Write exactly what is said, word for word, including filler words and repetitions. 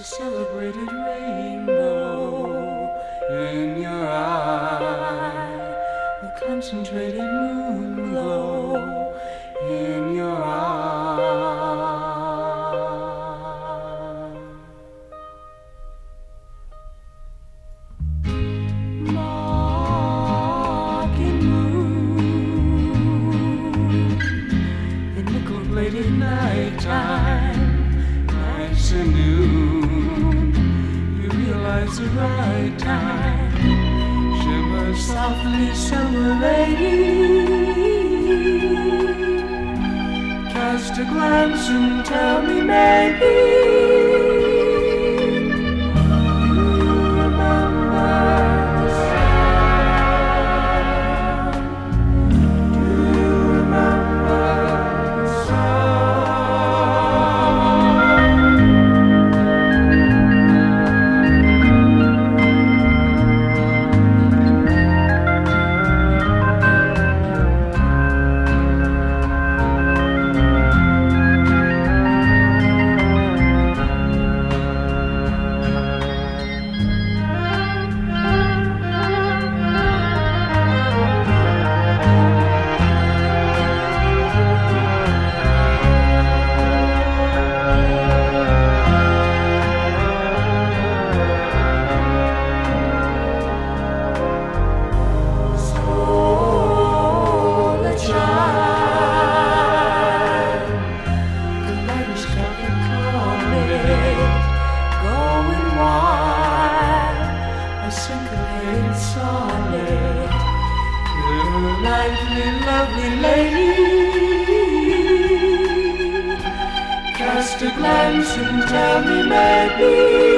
celebrated rainbow in your eye, the concentrated moon glow in your eye. Mocking moon, the nickel-bladed nighttime, nice and noon, you realize the right time, shimmer softly, summer lady. Cast a glance and tell me maybe solid, lightly lovely lady. Cast a glance and tell me maybe